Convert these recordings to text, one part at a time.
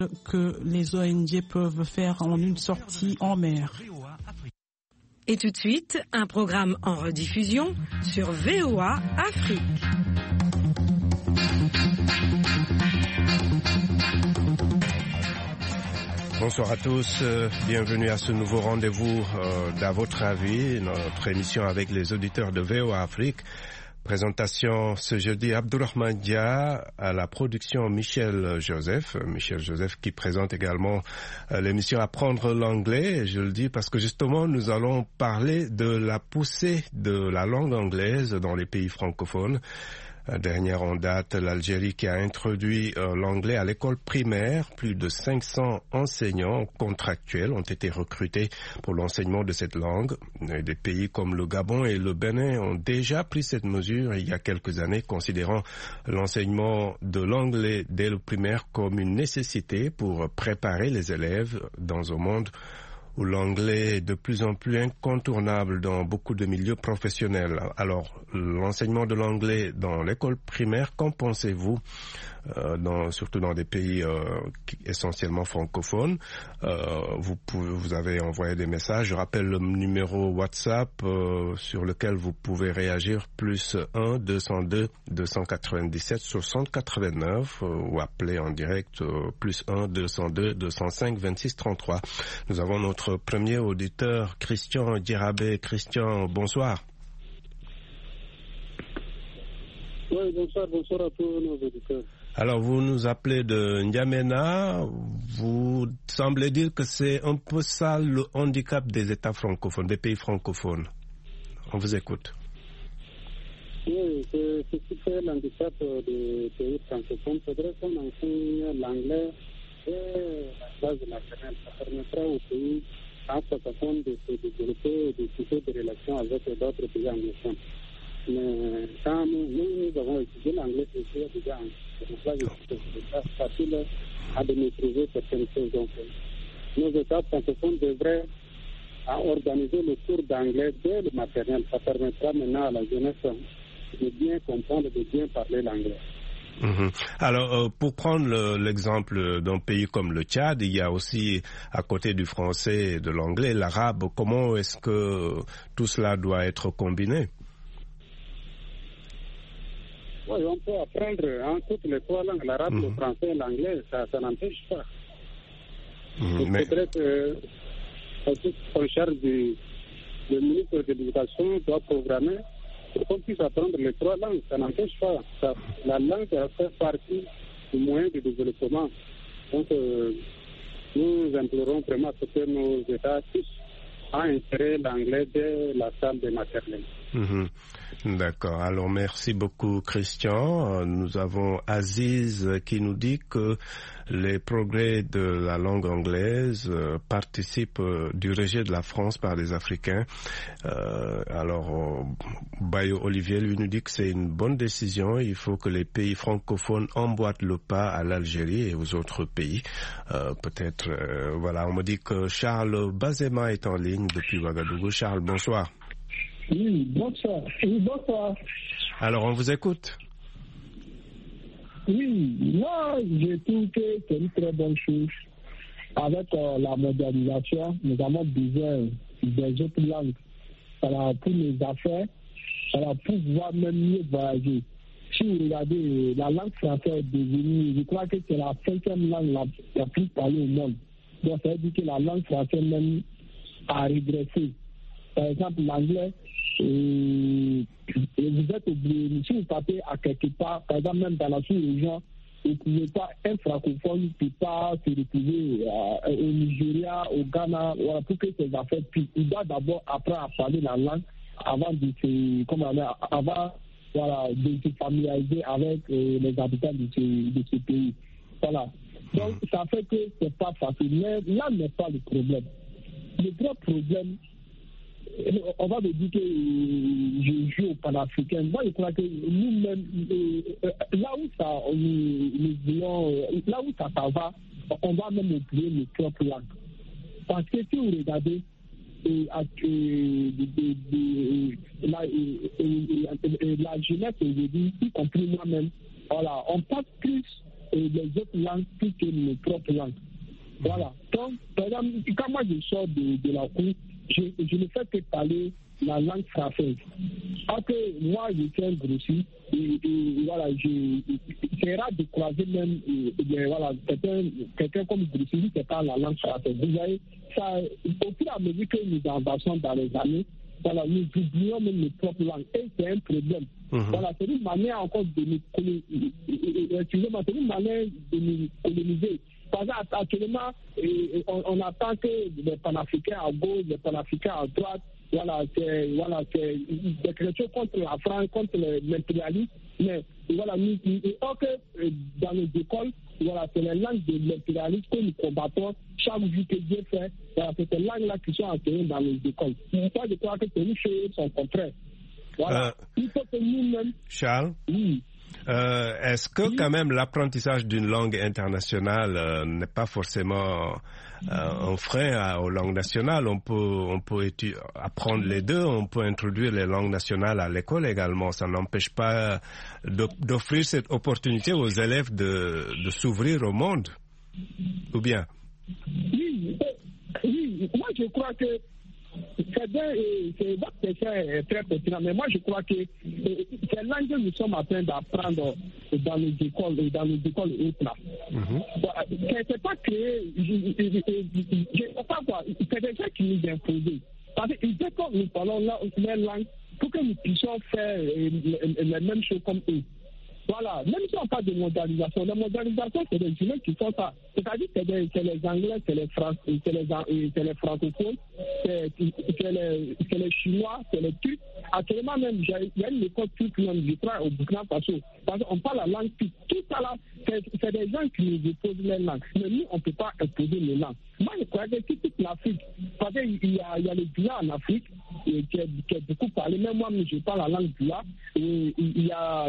que les ONG peuvent faire en une sortie en mer. Et tout de suite, un programme en rediffusion sur VOA Afrique. Bonsoir à tous, bienvenue à ce nouveau rendez-vous d'À votre avis, notre émission avec les auditeurs de VOA Afrique. Présentation ce jeudi, Abdourahmane Dia à la production Michel Joseph qui présente également l'émission Apprendre l'anglais. Je le dis parce que justement nous allons parler de la poussée de la langue anglaise dans les pays francophones. Dernière en date, l'Algérie qui a introduit l'anglais à l'école primaire. Plus de 500 enseignants contractuels ont été recrutés pour l'enseignement de cette langue. Et des pays comme le Gabon et le Bénin ont déjà pris cette mesure il y a quelques années, considérant l'enseignement de l'anglais dès le primaire comme une nécessité pour préparer les élèves dans un monde où l'anglais est de plus en plus incontournable dans beaucoup de milieux professionnels. Alors, l'enseignement de l'anglais dans l'école primaire, qu'en pensez-vous, surtout dans des pays essentiellement francophones? Vous avez envoyé des messages. Je rappelle le numéro WhatsApp sur lequel vous pouvez réagir, plus 1 202 297 60 89 ou appeler en direct plus 1 202 205 26 33. Nous avons notre premier auditeur, Christian Djirabé. Christian, bonsoir. Oui, bonsoir à tous nos auditeurs. Alors, vous nous appelez de N'Djamena. Vous semblez dire que c'est un peu ça le handicap des États francophones, des pays francophones. On vous écoute. Oui, c'est ce qui fait l'handicap des pays francophones. C'est vrai qu'on enseigne l'anglais et la base maternelle. Ça permettra aux pays francophones de se développer et de tisser des relations avec d'autres pays anglophones. Mais quand nous avons étudié l'anglais, c'est déjà facile à maîtriser certaines choses. Donc, nos États francophones devraient organiser le cours d'anglais dès le maternel. Ça permettra maintenant à la jeunesse de bien comprendre, de bien parler l'anglais. Alors, pour prendre l'exemple d'un pays comme le Tchad, il y a aussi, à côté du français et de l'anglais, l'arabe. Comment est-ce que tout cela doit être combiné? Oui, on peut apprendre en toutes les trois langues, l'arabe, le français et l'anglais, ça n'empêche pas. Il faudrait que en charge du ministre de l'Éducation doit programmer pour qu'on puisse apprendre les trois langues. Ça n'empêche pas. La langue fait partie du moyen de développement. Donc, nous implorons vraiment que nos États puissent insérer l'anglais dès la salle des maternelles. D'accord. Alors, merci beaucoup, Christian. Nous avons Aziz qui nous dit que les progrès de la langue anglaise participent du rejet de la France par les Africains. Alors, Bayo Olivier lui nous dit que c'est une bonne décision. Il faut que les pays francophones emboîtent le pas à l'Algérie et aux autres pays. Peut-être, voilà, on me dit que Charles Bazema est en ligne depuis Ouagadougou. Charles, bonsoir. Oui, bonsoir. Oui, bonsoir. Alors, on vous écoute. Oui, moi, je trouve que c'est une très bonne chose. Avec la modernisation, nous avons besoin des autres langues pour les affaires, pour pouvoir même mieux voyager. Si vous regardez, la langue française est devenue, je crois que c'est la 5e langue la plus parlée au monde. Donc, ça veut dire que la langue française même a régressé. Par exemple, l'anglais, et vous êtes obligé, si vous partez à quelque part, par exemple même dans la sous-région, vous ne pouvez pas, un francophone ne peut pas se retrouver au Nigeria, au Ghana, voilà, pour que ces affaires puissent. Il doit d'abord apprendre à parler la langue avant de se, de se familiariser avec les habitants de ce pays. Voilà. Donc ça fait que c'est pas facile. Mais là n'est pas le problème. Le vrai problème, on va me dire que je joue au panafricain. Moi, je crois que nous-mêmes, là où ça va, on va même oublier nos propres langues. Parce que si vous regardez la jeunesse aujourd'hui, y compris moi-même, voilà, on passe plus les autres langues plus que nos propres langues. Voilà. Donc, par exemple, quand moi je sors de la cour, je ne fais que parler la langue française. Parce que moi, je suis un grossier, et voilà, c'est rare de croiser même voilà, quelqu'un comme grossier qui parle la langue française. Vous voyez, ça, au fur et à mesure que nous avançons dans les années, voilà, nous oublions même nos propres langues. Et c'est un problème. Voilà, c'est une manière encore de nous coloniser. Excusez-moi, c'est une manière de nous coloniser. Parce qu'actuellement, on attend que les panafricains à gauche, les panafricains à droite, voilà, c'est des chrétiens contre la France, contre l'impérialisme. Mais voilà, nous, dans nos écoles, voilà, c'est les langues de l'impérialisme que nous combattons chaque jour que Dieu fait. Voilà, c'est ces langues-là qui sont enseignées dans nos écoles. Moi, je crois que c'est une chose son contraire. Voilà. Il faut que nous-mêmes. Charles? Oui. Est-ce que quand même l'apprentissage d'une langue internationale n'est pas forcément un frein aux langues nationales? On peut apprendre les deux, on peut introduire les langues nationales à l'école également. Ça n'empêche pas d'offrir cette opportunité aux élèves de s'ouvrir au monde, ou bien? Oui, moi je crois que votre question est très pertinente, mais moi je crois que ces langues que nous sommes en train d'apprendre dans les écoles et autres là, c'est pas créé, je ne sais pas quoi, c'est des gens qui nous imposent. Parce que dès que nous parlons leur langue, pour que nous puissions faire les mêmes choses comme eux. Voilà, même si on parle de mondialisation, la mondialisation, c'est des humains qui font ça. C'est-à-dire que c'est les Anglais, c'est les francophones, c'est les Chinois, c'est les Turcs. Actuellement même, il y a une école turque même, je crois, au Burkina Faso. Parce qu'on parle la langue turque. Tout ça là, c'est des gens qui nous imposent les langues. Mais nous, on ne peut pas imposer les langues. Moi, je crois que toute l'Afrique, parce qu'il y a le Dula en Afrique, qui est beaucoup parlé. Même moi, je parle la langue Dula. Il y a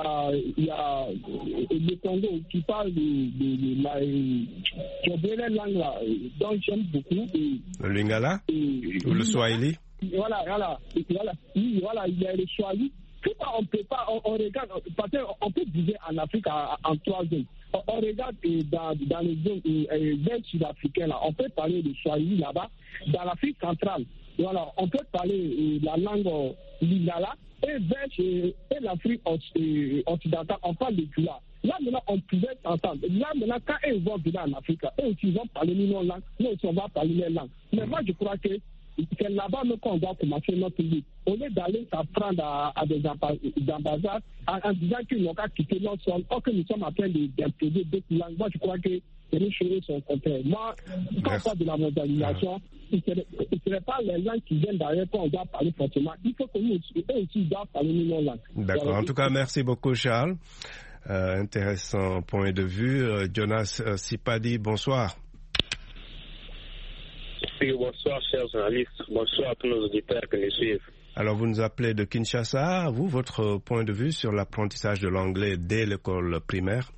le Congo qui parle de la les langues là, dont j'aime beaucoup. Le Lingala ou le Swahili? Voilà, il y a le Swahili. Pourquoi on peut pas, on regarde, parce qu'on peut diviser en Afrique en 3 zones. On regarde dans les zones sud-africaines là, on peut parler de Swahili là-bas. Dans l'Afrique centrale, voilà, on peut parler la langue Lingala. Et l'Afrique occidentale, on parle de Dula. Là, maintenant, on pouvait s'entendre. Là, maintenant, quand ils vont venir en Afrique, eux aussi, ils vont parler nos langues. Nous aussi, on va parler les langues. Mais moi, je crois que c'est là-bas qu'on doit commencer notre vie. Au lieu d'aller s'apprendre à des ambassades en disant qu'ils n'ont qu'à quitter notre sol, or que nous sommes en train d'imposer d'autres langues. Moi, je crois que c'est une chose son contraire. Moi, quand on parle de la mondialisation, ce ne serait pas les langues qui viennent derrière qu'on doit parler forcément. Il faut que nous aussi doivent parler nos langues. D'accord. En tout cas, merci beaucoup, Charles. Intéressant point de vue. Jonas Sipadi, bonsoir. Oui, bonsoir, chers journalistes. Bonsoir à tous nos auditeurs qui nous suivent. Alors, vous nous appelez de Kinshasa. Vous, votre point de vue sur l'apprentissage de l'anglais dès l'école primaire?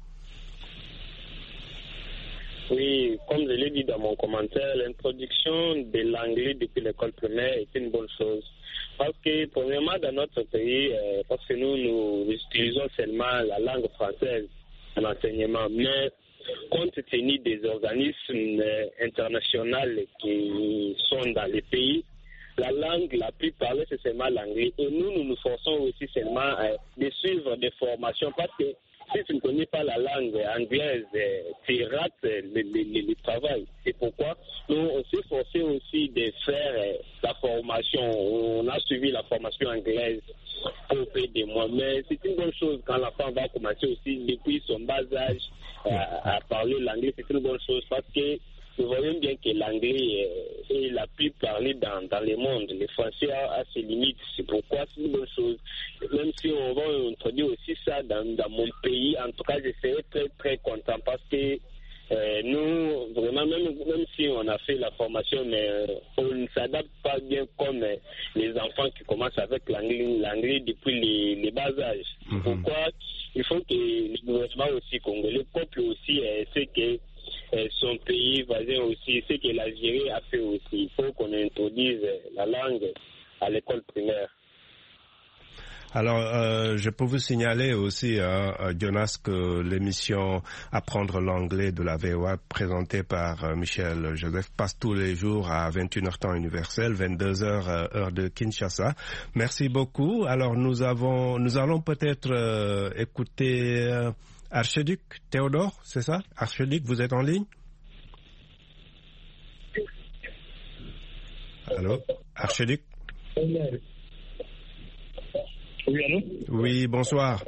Oui, comme je l'ai dit dans mon commentaire, l'introduction de l'anglais depuis l'école primaire est une bonne chose. Parce que, premièrement, dans notre pays, parce que nous utilisons seulement la langue française en enseignement, mais compte tenu des organismes internationaux qui sont dans les pays, la langue la plus parlée, c'est seulement l'anglais. Et nous nous forçons aussi seulement de suivre des formations parce que si tu ne connais pas la langue anglaise, tu rates le travail. C'est pourquoi nous, on s'est forcé aussi de faire la formation. On a suivi la formation anglaise auprès de moi. Mais c'est une bonne chose quand l'enfant va commencer aussi depuis son bas âge à parler l'anglais. C'est une bonne chose parce que nous voyons bien que l'anglais est la plus parlée dans le monde. Le français a ses limites. C'est pourquoi c'est une bonne chose. Même si on va introduire aussi ça dans mon pays, en tout cas, je serais très, très content parce que nous, vraiment, même si on a fait la formation, mais on ne s'adapte pas bien comme les enfants qui commencent avec l'anglais depuis les bas âges. Pourquoi il faut que le gouvernement aussi congolais, le peuple aussi, sait que son pays voisin aussi, ce que l'Algérie a fait aussi. Il faut qu'on introduise la langue à l'école primaire. Alors, je peux vous signaler aussi, Jonas, que l'émission Apprendre l'anglais de la VOA, présentée par Michel Joseph, passe tous les jours à 21h temps universel, 22h heure de Kinshasa. Merci beaucoup. Alors, nous allons peut-être écouter Archiduc Théodore, c'est ça? Archiduc, vous êtes en ligne? Allô? Archiduc? Oui, allô? Oui, bonsoir.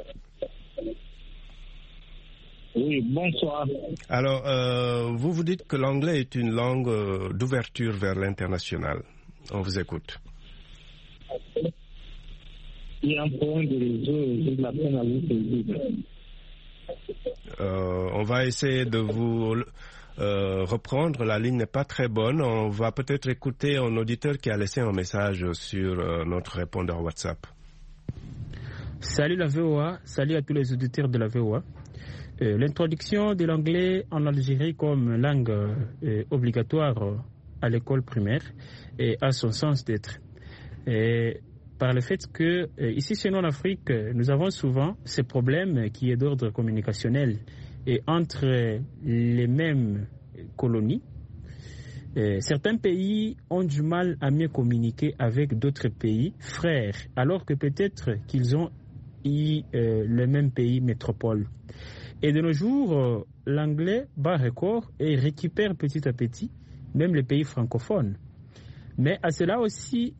Oui, bonsoir. Alors, vous dites que l'anglais est une langue d'ouverture vers l'international. On vous écoute. Il y a un point de réseau, j'ai de la peine à vous saisir. On va essayer de vous reprendre. La ligne n'est pas très bonne. On va peut-être écouter un auditeur qui a laissé un message sur notre répondeur WhatsApp. Salut la VOA, salut à tous les auditeurs de la VOA. L'introduction de l'anglais en Algérie comme langue obligatoire à l'école primaire a son sens d'être. Par le fait que ici chez nous en Afrique, nous avons souvent ce problème qui est d'ordre communicationnel et entre les mêmes colonies. Certains pays ont du mal à mieux communiquer avec d'autres pays frères, alors que peut-être qu'ils ont le même pays métropole. Et de nos jours, l'anglais bat record et récupère petit à petit même les pays francophones. Mais à cela aussi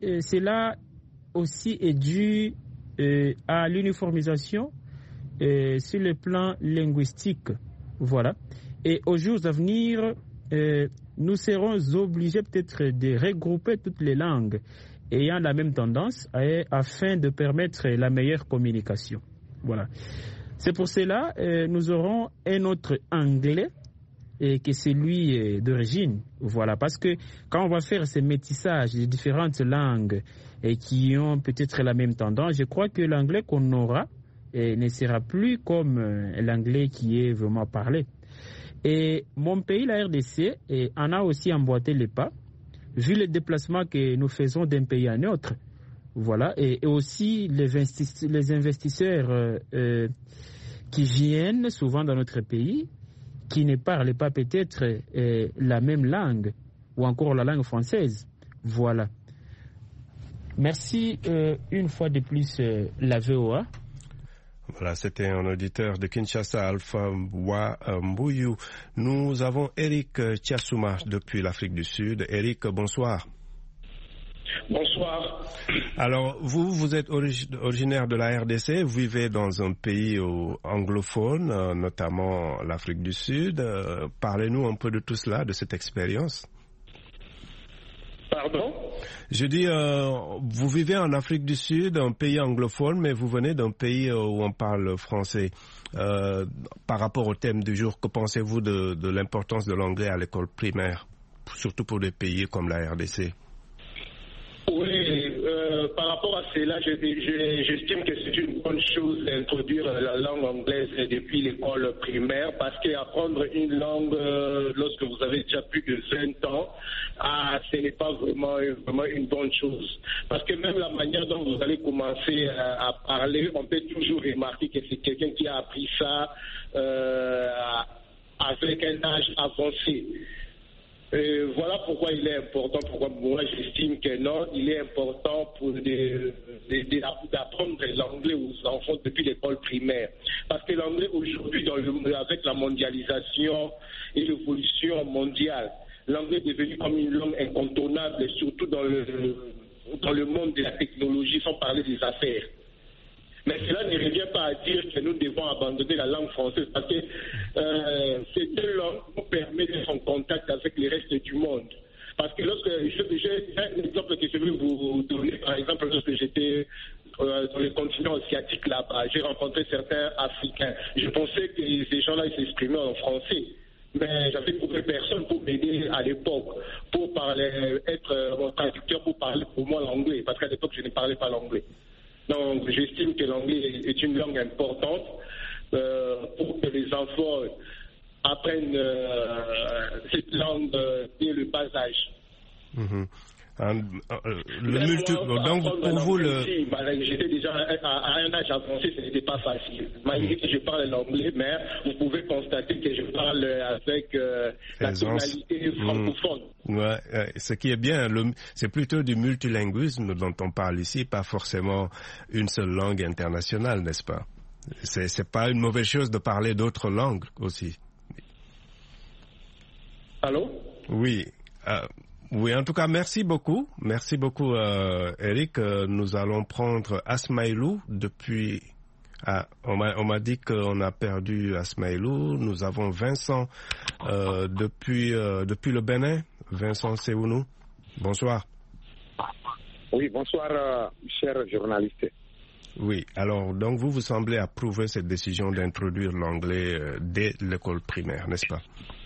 est dû à l'uniformisation sur le plan linguistique. Voilà. Et aux jours à venir, nous serons obligés peut-être de regrouper toutes les langues ayant la même tendance afin de permettre la meilleure communication. Voilà. C'est pour cela nous aurons un autre anglais que celui d'origine. Voilà. Parce que quand on va faire ce métissage de différentes langues qui ont peut-être la même tendance, je crois que l'anglais qu'on aura ne sera plus comme l'anglais qui est vraiment parlé. Et mon pays, la RDC, en a aussi emboîté les pas, vu les déplacements que nous faisons d'un pays à un autre. Voilà. Et aussi les investisseurs qui viennent souvent dans notre pays, qui ne parlent pas peut-être la même langue, ou encore la langue française. Voilà. Merci une fois de plus la VOA. Voilà, c'était un auditeur de Kinshasa, Alpha Mbouyou. Nous avons Eric Tiassouma depuis l'Afrique du Sud. Eric, bonsoir. Bonsoir. Alors, vous êtes originaire de la RDC, vous vivez dans un pays anglophone, notamment l'Afrique du Sud. Parlez-nous un peu de tout cela, de cette expérience. Pardon? Je dis, vous vivez en Afrique du Sud, un pays anglophone, mais vous venez d'un pays où on parle français. Par rapport au thème du jour, que pensez-vous de l'importance de l'anglais à l'école primaire, surtout pour des pays comme la RDC? Oui, par rapport à cela, j'estime que c'est une bonne chose d'introduire la langue anglaise depuis l'école primaire, parce qu'apprendre une langue lorsque vous avez déjà plus de 20 ans, ce n'est pas vraiment une bonne chose. Parce que même la manière dont vous allez commencer à parler, on peut toujours remarquer que c'est quelqu'un qui a appris ça avec un âge avancé. Voilà pourquoi il est important, pourquoi moi j'estime que non, il est important d'apprendre l'anglais aux enfants depuis l'école primaire. Parce que l'anglais aujourd'hui, avec la mondialisation et l'évolution mondiale, l'anglais est devenu comme une langue incontournable, surtout dans le monde de la technologie, sans parler des affaires. Mais cela ne revient pas à dire que nous devons abandonner la langue française, parce que cette langue nous permet d'être en contact avec le reste du monde. Parce que j'ai un exemple que je vais vous donner, par exemple, lorsque j'étais dans le continent asiatique là-bas, j'ai rencontré certains Africains. Je pensais que ces gens-là s'exprimaient en français. Mais j'avais trouvé personne pour m'aider à l'époque, pour être mon traducteur, pour parler pour moi l'anglais, parce qu'à l'époque je ne parlais pas l'anglais. Donc j'estime que l'anglais est une langue importante pour que les enfants apprennent cette langue dès le bas âge. Mm-hmm. Donc, pour vous, j'étais déjà à un âge avancé, ce n'était pas facile. Malgré que je parle l'anglais, mais vous pouvez constater que je parle avec la tonalité francophone. Ouais, ce qui est bien, c'est plutôt du multilinguisme dont on parle ici, pas forcément une seule langue internationale, n'est-ce pas? C'est pas une mauvaise chose de parler d'autres langues aussi. Allô? Oui. Oui, en tout cas, merci beaucoup. Merci beaucoup, Eric. Nous allons prendre Asmaïlou depuis... on m'a dit qu'on a perdu Asmaïlou. Nous avons Vincent depuis le Bénin. Vincent, c'est où nous? Bonsoir. Oui, bonsoir, cher journaliste. Oui, alors, donc vous semblez approuver cette décision d'introduire l'anglais dès l'école primaire, n'est-ce pas?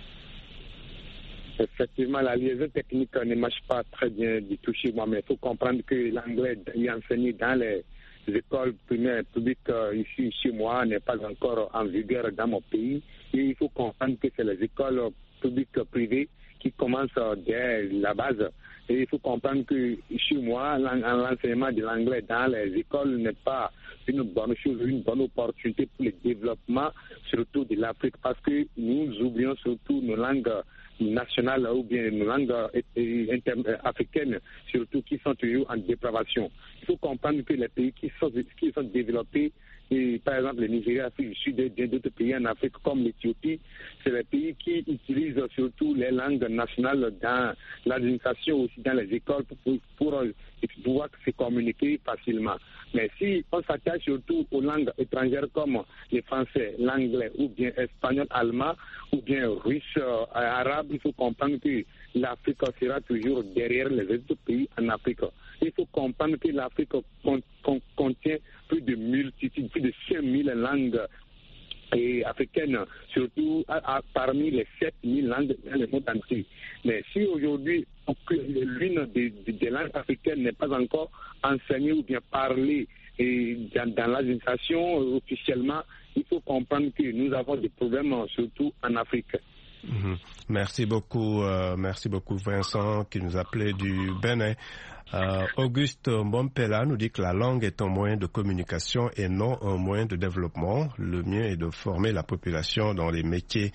Effectivement, la liaison technique ne marche pas très bien du tout chez moi, mais il faut comprendre que l'anglais est enseigné dans les écoles primaires publiques ici chez moi n'est pas encore en vigueur dans mon pays. Et il faut comprendre que c'est les écoles publiques privées qui commencent dès la base. Et il faut comprendre que chez moi, l'enseignement de l'anglais dans les écoles n'est pas une bonne chose, une bonne opportunité pour le développement, surtout de l'Afrique, parce que nous oublions surtout nos langues nationales ou bien nos langues africaines, surtout qui sont toujours en dépravation. Il faut comprendre que les pays qui sont développés, et par exemple le Nigeria, l'Afrique du Sud et d'autres pays en Afrique comme l'Éthiopie, c'est les pays qui utilisent surtout les langues nationales dans l'administration, aussi dans les écoles pour pouvoir se communiquer facilement. Mais si on s'attache surtout aux langues étrangères comme le français, l'anglais ou bien espagnol, allemand ou bien russe, arabe, il faut comprendre que l'Afrique sera toujours derrière les autres pays en Afrique. Il faut comprendre que l'Afrique contient plus de 5000 langues africaines, surtout parmi les 7000 langues dans le monde entier. Mais si aujourd'hui, l'une des langues africaines n'est pas encore enseignée ou bien parlée dans l'administration officiellement, il faut comprendre que nous avons des problèmes surtout en Afrique. Merci beaucoup Vincent qui nous appelait du Bénin. Auguste Mbompela nous dit que la langue est un moyen de communication et non un moyen de développement. Le mieux est de former la population dans les métiers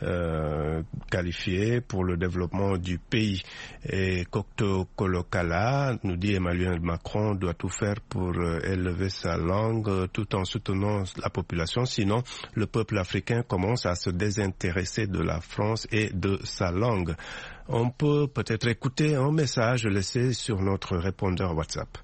qualifiés pour le développement du pays. Et Cocteau Kolokala nous dit Emmanuel Macron doit tout faire pour élever sa langue tout en soutenant la population. Sinon, le peuple africain commence à se désintéresser de la France et de sa langue. On peut peut-être écouter un message laissé sur notre répondeur WhatsApp.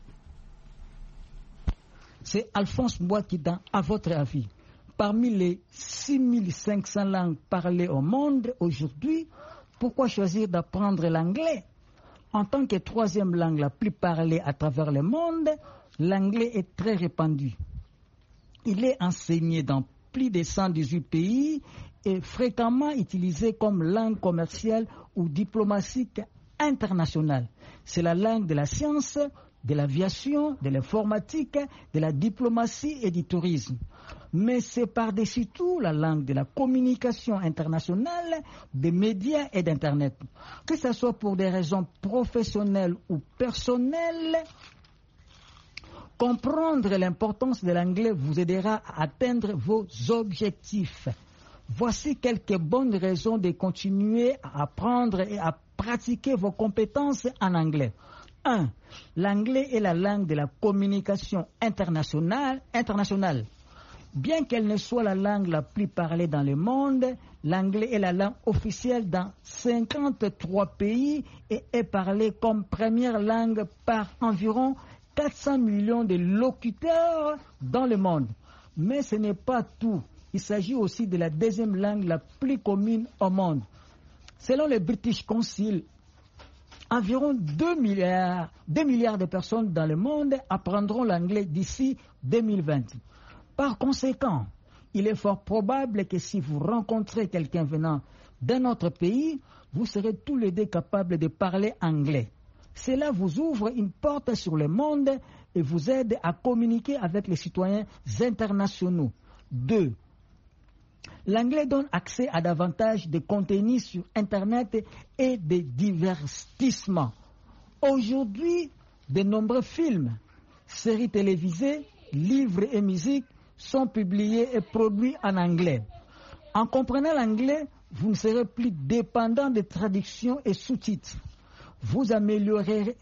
C'est Alphonse Bois-Kidan, à votre avis. Parmi les 6500 langues parlées au monde aujourd'hui, pourquoi choisir d'apprendre l'anglais? En tant que troisième langue la plus parlée à travers le monde, l'anglais est très répandu. Il est enseigné dans plus de 118 pays et fréquemment utilisé comme langue commerciale ou diplomatique internationale. C'est la langue de la science, de l'aviation, de l'informatique, de la diplomatie et du tourisme. Mais c'est par-dessus tout la langue de la communication internationale, des médias et d'Internet. Que ce soit pour des raisons professionnelles ou personnelles, comprendre l'importance de l'anglais vous aidera à atteindre vos objectifs. Voici quelques bonnes raisons de continuer à apprendre et à pratiquer vos compétences en anglais. 1. L'anglais est la langue de la communication internationale. Bien qu'elle ne soit la langue la plus parlée dans le monde, l'anglais est la langue officielle dans 53 pays et est parlée comme première langue par environ 400 millions de locuteurs dans le monde. Mais ce n'est pas tout. Il s'agit aussi de la deuxième langue la plus commune au monde. Selon le British Council, environ 2 milliards de personnes dans le monde apprendront l'anglais d'ici 2020. Par conséquent, il est fort probable que si vous rencontrez quelqu'un venant d'un autre pays, vous serez tous les deux capables de parler anglais. Cela vous ouvre une porte sur le monde et vous aide à communiquer avec les citoyens internationaux. 2. L'anglais donne accès à davantage de contenus sur Internet et de divertissements. Aujourd'hui, de nombreux films, séries télévisées, livres et musiques sont publiés et produits en anglais. En comprenant l'anglais, vous ne serez plus dépendant de traductions et sous-titres. Vous améliorerez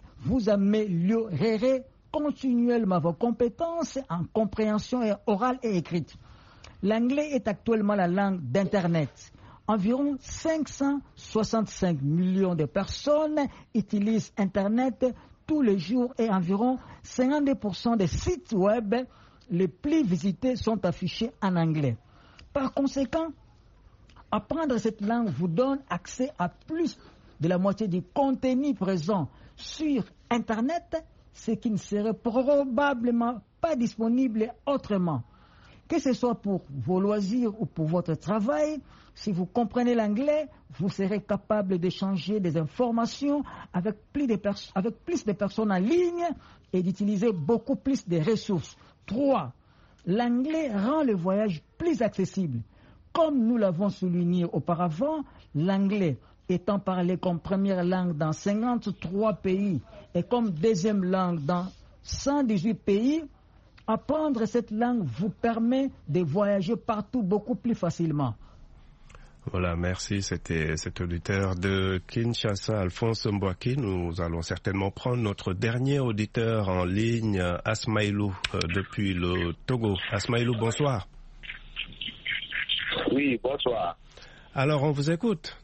continuellement vos compétences en compréhension orale et écrite. L'anglais est actuellement la langue d'Internet. Environ 565 millions de personnes utilisent Internet tous les jours et environ 52% des sites web les plus visités sont affichés en anglais. Par conséquent, apprendre cette langue vous donne accès à plus de la moitié du contenu présent sur Internet, ce qui ne serait probablement pas disponible autrement. Que ce soit pour vos loisirs ou pour votre travail, si vous comprenez l'anglais, vous serez capable d'échanger des informations avec plus de personnes en ligne et d'utiliser beaucoup plus de ressources. 3. L'anglais rend le voyage plus accessible. Comme nous l'avons souligné auparavant, l'anglais étant parlé comme première langue dans 53 pays et comme deuxième langue dans 118 pays, apprendre cette langue vous permet de voyager partout beaucoup plus facilement. Voilà, merci. C'était cet auditeur de Kinshasa, Alphonse Mbouaki. Nous allons certainement prendre notre dernier auditeur en ligne, Asmaïlou, depuis le Togo. Asmaïlou, bonsoir. Oui, bonsoir. Alors, on vous écoute.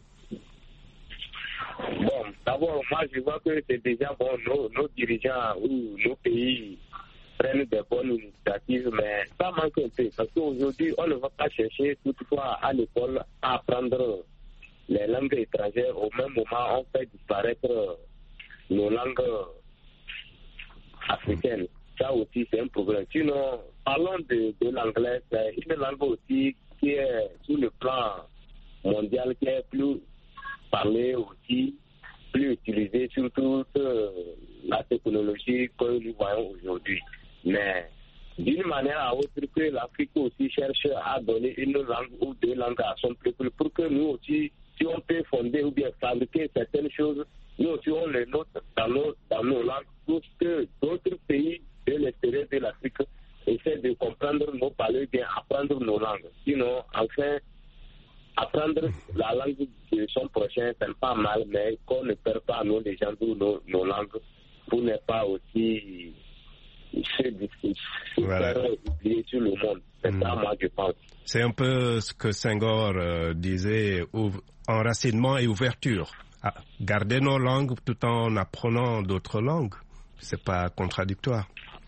Bon, d'abord, moi, je vois que c'est déjà bon, nos dirigeants ou nos pays prennent des bonnes initiatives, mais ça manque un peu. Parce qu'aujourd'hui, on ne va pas chercher toutefois à l'école à apprendre les langues étrangères. Au même moment, on fait disparaître nos langues africaines. Ça aussi, c'est un problème. Sinon, parlons de l'anglais. C'est une langue aussi qui est sur le plan mondial, qui est plus parlée aussi, plus utilisée, surtout la technologie que nous voyons aujourd'hui. Mais d'une manière à autre, que l'Afrique aussi cherche à donner une langue ou deux langues à son peuple pour que nous aussi, si on peut fonder ou bien fabriquer certaines choses, nous aussi on les note dans nos langues pour que d'autres pays de l'extérieur de l'Afrique essaient de comprendre nos paroles, bien apprendre nos langues. Sinon, enfin, apprendre la langue de son prochain, c'est pas mal, mais qu'on ne perd pas nous les gens nos langues pour ne pas aussi voilà. Oublier sur le monde. C'est ça, moi, je pense. C'est un peu ce que Senghor disait, enracinement et ouverture. Garder nos langues tout en apprenant d'autres langues, c'est pas contradictoire.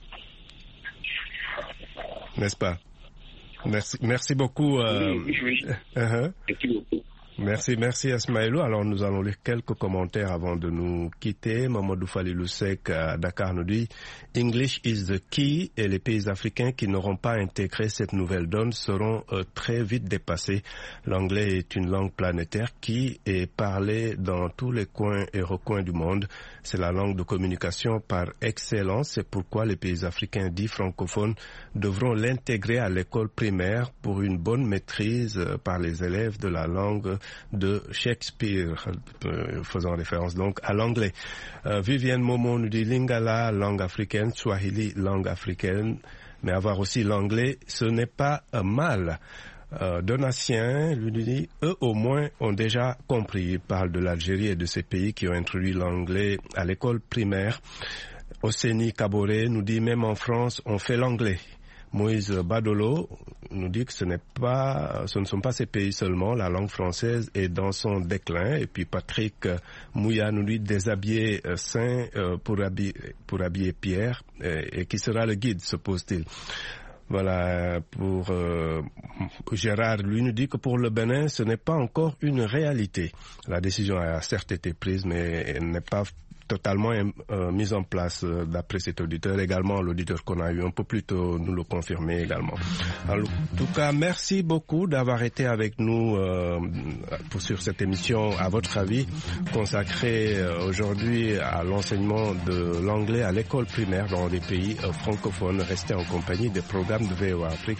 N'est-ce pas? Merci beaucoup. Oui. Merci beaucoup. Merci Asmaïlou. Alors nous allons lire quelques commentaires avant de nous quitter. Mamadou Falilou Sek à Dakar nous dit « English is the key » et les pays africains qui n'auront pas intégré cette nouvelle donne seront très vite dépassés. L'anglais est une langue planétaire qui est parlée dans tous les coins et recoins du monde. C'est la langue de communication par excellence. C'est pourquoi les pays africains dits francophones devront l'intégrer à l'école primaire pour une bonne maîtrise par les élèves de la langue de Shakespeare, faisant référence donc à l'anglais. Vivienne Momo nous dit Lingala, langue africaine, Swahili, langue africaine, mais avoir aussi l'anglais, ce n'est pas mal. Donatien lui dit, eux au moins ont déjà compris. Il parle de l'Algérie et de ces pays qui ont introduit l'anglais à l'école primaire. Ossénie Kaboré nous dit, même en France, on fait l'anglais. Moïse Badolo nous dit que ce ne sont pas ces pays seulement, la langue française est dans son déclin. Et puis Patrick Mouya nous dit déshabiller Saint pour habiller Pierre, et qui sera le guide, suppose-t-il. Voilà, pour Gérard, lui nous dit que pour le Bénin, ce n'est pas encore une réalité. La décision a certes été prise, mais elle n'est pas totalement mise en place d'après cet auditeur. Également, l'auditeur qu'on a eu un peu plus tôt nous le confirmait également. Alors, en tout cas, merci beaucoup d'avoir été avec nous sur cette émission, à votre avis, consacrée aujourd'hui à l'enseignement de l'anglais à l'école primaire dans des pays francophones. Restez en compagnie des programmes de VOA Afrique.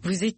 Vous étiez